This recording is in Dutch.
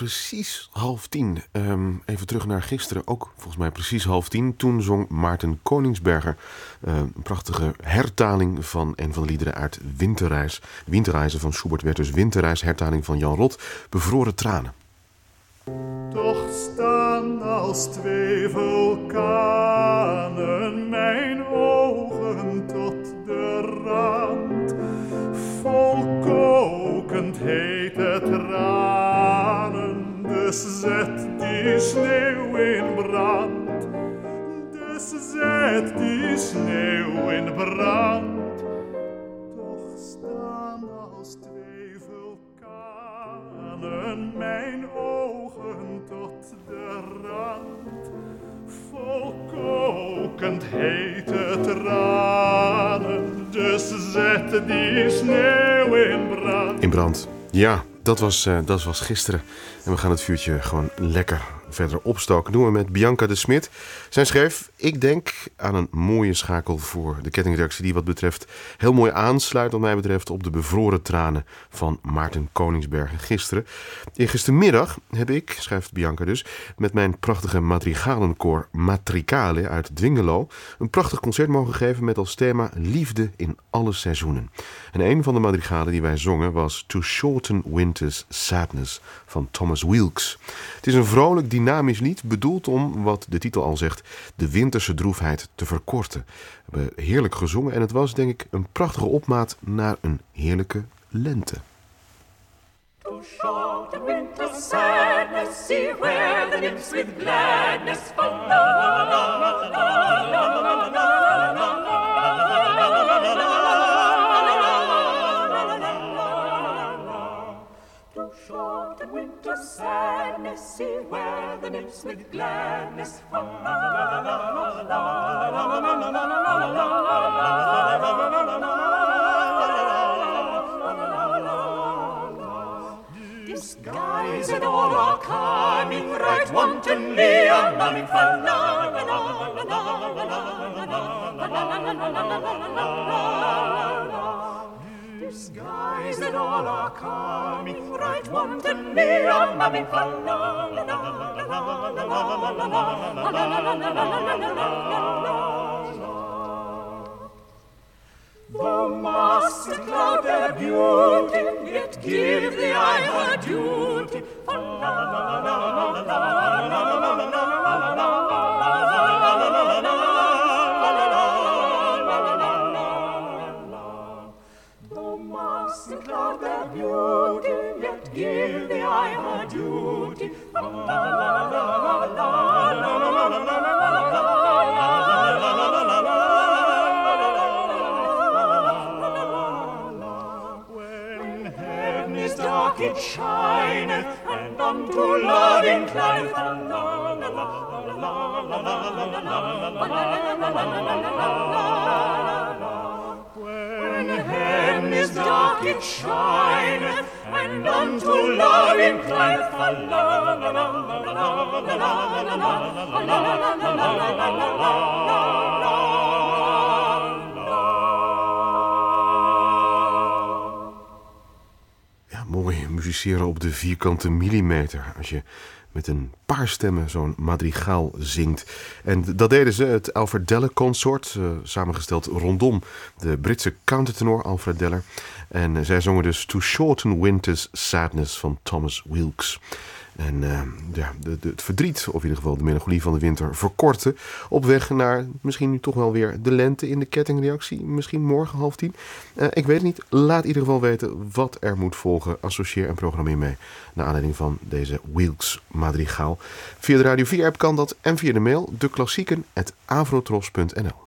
precies 9:30. Even terug naar gisteren, ook volgens mij precies 9:30. Toen zong Maarten Koningsberger een prachtige hertaling van een van de liederen uit Winterreis. Winterreizen van Schubert werd dus Winterreis, hertaling van Jan Rot, Bevroren tranen. Toch staan als twee vulkanen mijn ogen tot de rand, vol kokend hete tranen, dus zet die sneeuw in brand, dus zet die sneeuw in brand. Toch staan als twee vulkanen mijn ogen tot de rand, vol kokend hete tranen, dus zet die sneeuw in brand. In brand, ja, dat was gisteren. En we gaan het vuurtje gewoon lekker verder opstoken. Doen we met Bianca de Smit. Zij schreef, ik denk aan een mooie schakel voor de kettingreactie die wat betreft heel mooi aansluit wat mij betreft op de bevroren tranen van Maarten Koningsberger gisteren. Gistermiddag heb ik, schrijft Bianca dus, met mijn prachtige madrigalenkoor Matricale uit Dwingelo een prachtig concert mogen geven met als thema liefde in alle seizoenen. En een van de madrigalen die wij zongen was To Shorten Winter's Sadness van Thomas Weelkes. Het is een vrolijk, dynamisch lied, bedoeld om, wat de titel al zegt, de winterse droefheid te verkorten. We hebben heerlijk gezongen en het was, denk ik, een prachtige opmaat naar een heerlijke lente. To shorten winter's sadness, see where the nymphs with gladness fall. To shorten winter's sadness, see where the nymphs with gladness fall. Disguised all are coming right wantonly, a-mumming fa la la la la la la la. Disguised all are coming right wantonly, a-mumming fa la la la la. Though masked cloud their beauty, yet give the eye her duty. Though masked cloud their beauty, yet give the eye her duty. Dark it shineth, and unto love inclineth. When heaven is dark it shineth, and unto love inclineth. Mooi musiceren op de vierkante millimeter als je met een paar stemmen zo'n madrigaal zingt. En dat deden ze, het Alfred Deller Consort, samengesteld rondom de Britse countertenor Alfred Deller. En zij zongen dus To Shorten Winter's Sadness van Thomas Weelkes. En het verdriet, of in ieder geval de melancholie van de winter, verkorten. Op weg naar misschien nu toch wel weer de lente in de kettingreactie. Misschien morgen 9:30. Ik weet het niet. Laat in ieder geval weten wat er moet volgen. Associeer en programmeer mee. Naar aanleiding van deze Weelkes madrigaal. Via de Radio 4 app kan dat. En via de mail deklassieken@avrotros.nl.